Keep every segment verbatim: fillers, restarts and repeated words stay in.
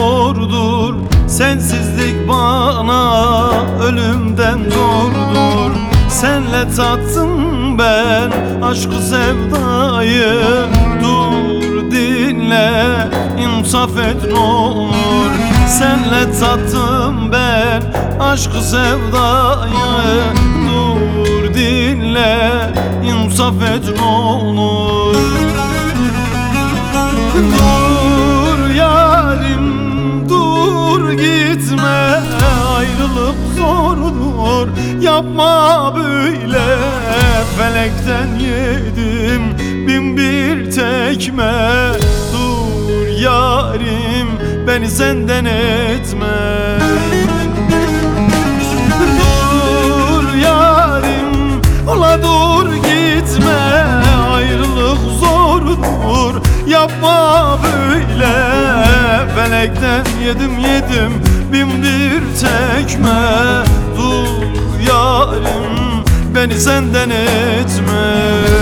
zordur, sensizlik bana ölümden zordur. Senle tattım ben aşkı sevdayı, dur dinle insaf et n'olur. Senle tattım ben aşkı sevdayı, dur dinle insaf et n'olur. Dur yarim dur gitme, ayrılık zordur, yapma böyle. Felekten yedim bin bir tekme, dur yarim beni senden etme. Dur yarim ola dur gitme, ayrılık zordur, yapma böyle. Felekten yedim yedim bin bir tekme, dur yarim beni senden etme.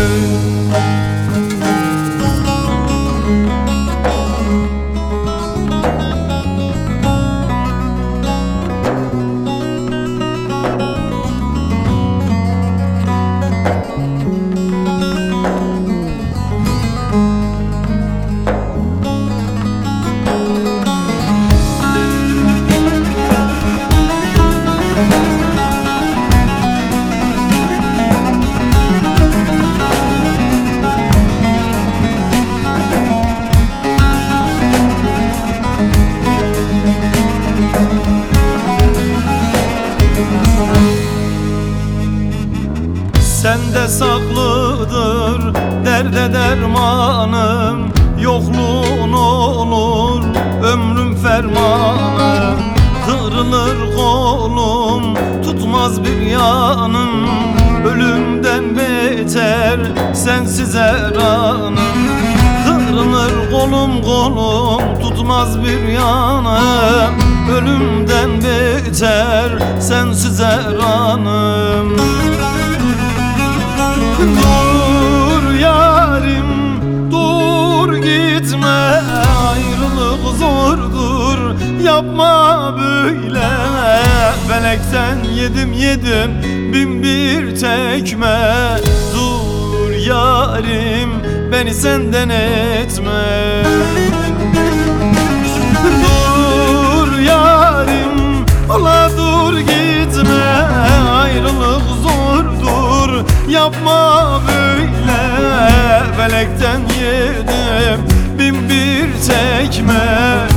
Sende saklıdır derde dermanım, yokluğun olur ömrüm fermanım. Kırılır kolum tutmaz bir yanım, ölümden beter sensiz eranım. Kırılır kolum kolum tutmaz bir yanım, ölümden beter sensiz eranım. Dur yarim dur gitme, ayrılık zordur, yapma böyle. Felekten yedim yedim bin bir tekme, dur yarim beni senden etme. Dur yarim ola dur gitme, ayrılık zordur, yapma böyle. Felekten yedim bin bir tekme,